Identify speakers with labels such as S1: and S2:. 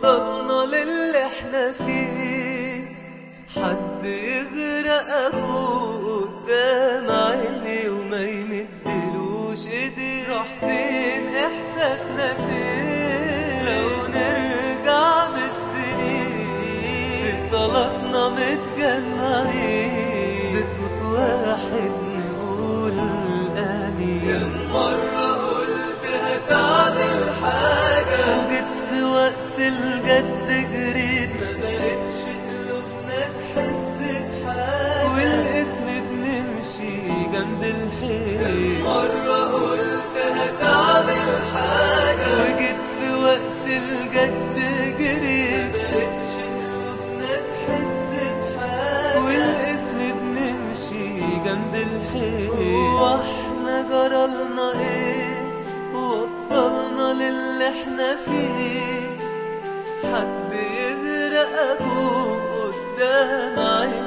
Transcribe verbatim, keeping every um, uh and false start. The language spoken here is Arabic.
S1: وصلنا للي احنا فيه. حد يغرق اخوه قدام عيني وما يمدلوش ايديه، راح فين احساسنا فين؟ لو نرجع بالسنين صلاتنا متجمعين بصوت واحد نقول امين. كم مرة قلت هتعمل حاجة وجيت في وقت الجد جريت، ما بقتش قلوبنا تحس بحاجة والاسم بنمشي جنب الحيط. كم مرة قلت هتعمل حاجة وجيت في وقت الجد جريت، ما بقتش قلوبنا تحس بحاجة والاسم بنمشي جنب الحيط. واحنا جرالنا ايه ووصلنا للي احنا فيه؟ حد يغرق اخوه قدام عيني